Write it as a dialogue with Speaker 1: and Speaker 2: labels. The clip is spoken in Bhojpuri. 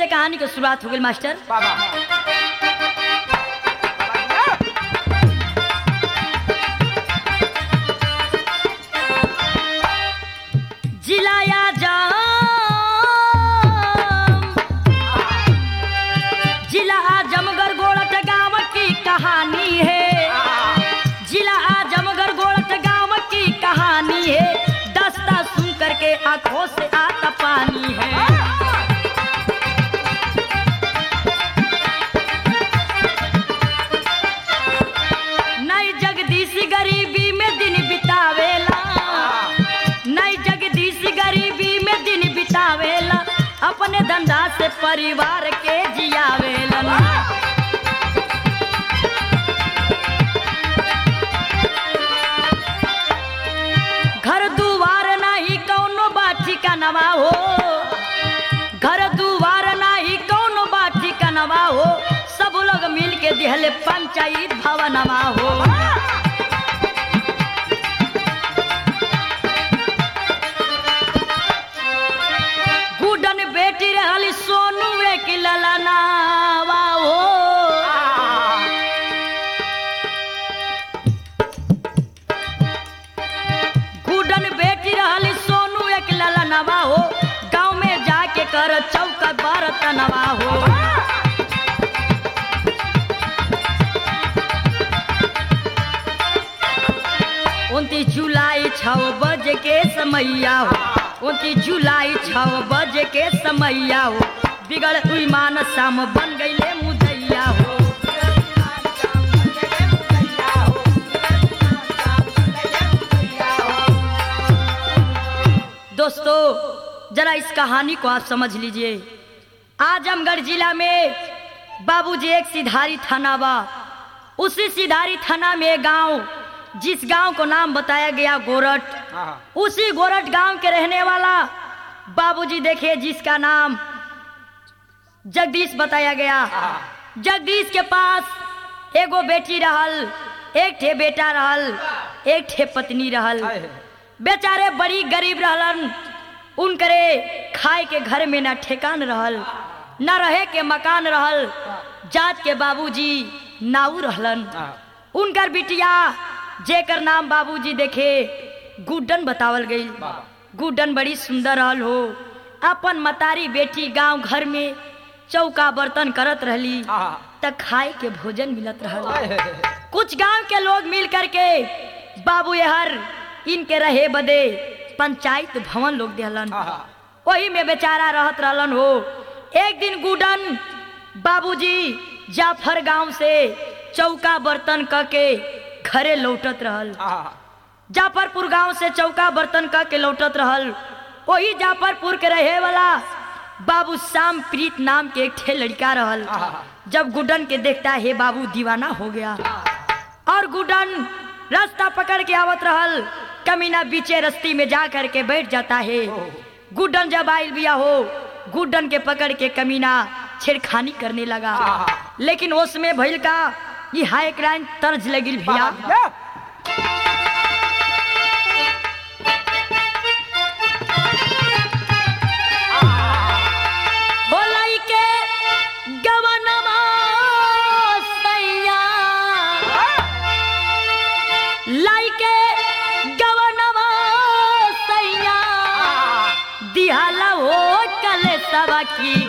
Speaker 1: से कहानी की शुरुआत हो गई मास्टर। जिलाया जिला आजमगढ़ गोड़ट गांव की कहानी है। जिला आजमगढ़ गोड़ट गांव की कहानी है। दस्ता सुन करके आंखों से आता पानी है। नई जगदीश गरीबी में दिन बितावेला। नई जगदीश गरीबी में दिन बितावेला। अपने धंधा से परिवार के जियावेला। घर दुआर नहीं कौनो बाठी का नवा हो। घर दुआर नहीं कौनो बाठी का नवा हो। सब लोग मिल के दिहले पंचायत भवनमा हो। गुडन बेटी रहली सोनू एक ललनावा हो। गुडन बेटी रहली सोनू एक ललनावा हो। गांव में जाके कर चौका बर्तनवा हो। 29 जुलाई 6 बजे के समैया हो। 29 जुलाई 6 बजे के समैया हो। बिगड़ ईमान शाम बन गईले मुदैया हो। दोस्तों जरा इस कहानी को आप समझ लीजिए। आजमगढ़ जिला में बाबूजी एक सिधारी थाना बा। उसी सिधारी थाना में गांव, जिस गांव को नाम बताया गया गोरट, उसी गोरट गांव के रहने वाला बाबूजी देखे जिसका नाम जगदीश बताया गया। जगदीश के पास एगो बेटी रहल, एक ठे बेटा रहल, एक ठे पत्नी रहल। बेचारे बड़ी गरीब रहलन। उनकरे खाए के घर में न ठेकान रहल, न रहे के मकान रहल। जात के बाबूजी नाऊ रहलन। उनकर बिटिया जेकर नाम बाबूजी देखे गुड्डन बतावल गई। गुड्डन बड़ी सुंदर रहल हो। अपन मतारी बेटी गांव घर में चौका बर्तन करत रहली त खाए के भोजन मिलत रहल। कुछ गांव के लोग मिल करके बाबू हर इनके रहे बदे पंचायत भवन लोग देहलन। वही में बेचारा रहत रहलन हो। एक दिन गुड्डन बाबूजी जाफर गांव से चौका बर्तन करके घरे लौटत रहल। जाफरपुर गांव से चौका बर्तन करके लौटत रहल। वही जाफरपुर के रहे वाला बाबू श्याम प्रीत नाम के एक ठे लड़का रहल। जब गुड्डन के देखता है बाबू दीवाना हो गया और गुड्डन रास्ता पकड़ के आवत रहल। कमीना बीचे रस्ती में जा करके बैठ जाता है। गुड्डन जब आयल बिया हो, गुड्डन के पकड़ के कमीना छेड़खानी करने लगा। लेकिन उसमें भइल का ये हाई क्राइम तर्ज लगिल भैया। बोलाई के गवनमा सैया, लाई के गवनमा सैया, दिहाला हो कल सबकी